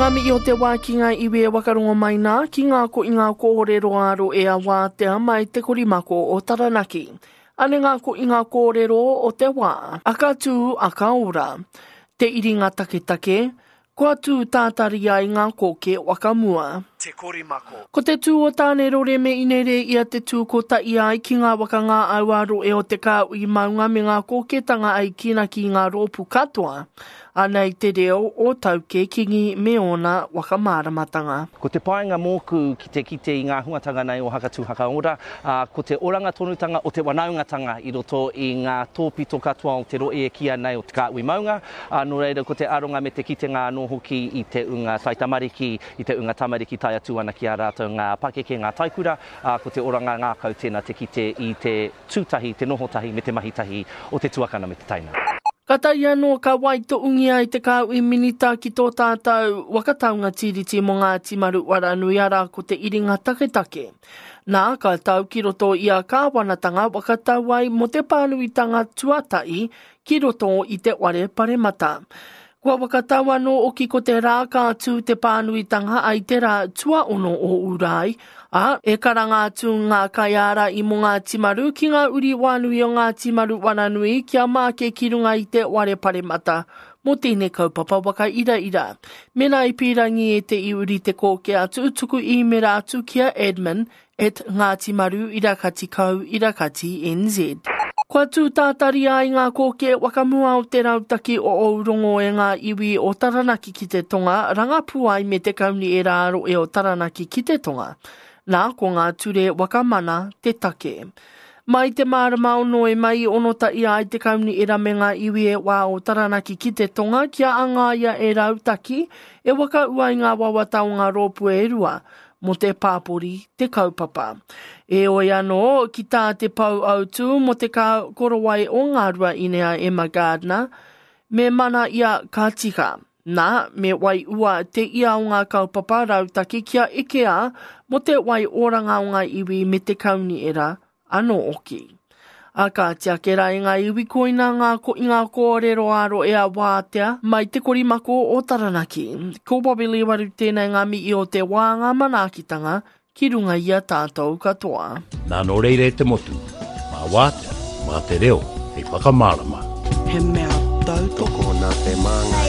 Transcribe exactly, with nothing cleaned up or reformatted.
Ngā mi o te wā ki ngā iwi e wakarongo mai nā, ki ngā ko i ngā kōrero aro e a wā te mai te korimako o Taranaki. Ane ngā ko i ngā kōrero o te wā, aka tū aka ora. Te iringa take take, kua tū tātari ai ngā koke wakamua. Te korimako. Ko te tū o tāne rore me inere ia te tū ko tai ai ki ngā waka ngā auaro e o te kā ui maunga me ngā koketanga ai kina ki ngā rōpu katoa. Anei te reo o tauke kingi me ona wakamāramatanga. Ko te paenga mōku ki te kite i ngā huatanga nei o Hakatū Hakaora, uh, ko te oranga tonutanga o te wanaungatanga i roto i ngā tōpito katoa o te roe e kia nei o te kāui maunga. Uh, no reira ko te aronga me te kite ngā no hoki i te unga taitamariki, i te unga tamariki tai atu ana ki a rātou ngā pakeke, ngā taikura, uh, ko te oranga ngākau tēnā te kite i te tūtahi, te nohotahi me te mahitahi o te tuakana me te taina. Ka tai anō ka wai to ungi ai te kāui minita ki tō tātou wakataunga tiriti mo ngā timaru waranui ara ko te iringa take take. Nā ka tau ki roto i a kāwanatanga wakatau ai mo te pānuitanga tuatai ki roto i te ware paremata. Kua wakatau anō o ki ko te rā kātū te pānuitanga ai te rā tua ono o urai, a e karanga atu ngā kaiara i mo ngā timaru ki ngā uri wānui o ngā timaru waranui kia māke ki runga i te ware paremata mo tēne kaupapa waka ira ira. Mena i pirangi e te iuri te kōke atu tuku i mera atu kia admin et ngā timaru irakati kau irakati N Z. Kua tū tātari ai ngā kōke wakamua o te rautaki o Ourongo e ngā iwi o Taranaki ki te tonga, rangapu ai me te kauni e rāro e o Taranaki ki te tonga. Nā ko ngā ture wakamana te take. Mai te mārama ono e mai onota i ai te kauni e rame ngā iwi e wā o Taranaki ki te tonga, kia angaia e rautaki, e waka uai ngā wawatau ngā rōpu e rua, mo te pāpori, te kaupapa. E oi anō, ki tā te pau autu, mo te ka korowai o ngā rua inea Emma Gardner, me mana ia ka tika. Nā, me wai ua te ia o ngā kaupapa rautaki kia ikea mo te wai oranga o ngā iwi me te kauni era anō oki. A ka tiakera e ngā iwi koina ngā ko i ngā kōrero aro e a wātea mai te korimako o Taranaki. Ko Bobby Lewaru tēnei ngā mi i o te wā ngā manākitanga ki runga ia tātou katoa. Nā no reire te motu, mā wātea, mā te reo, hei whakamārama. He mea tau toko nā te manga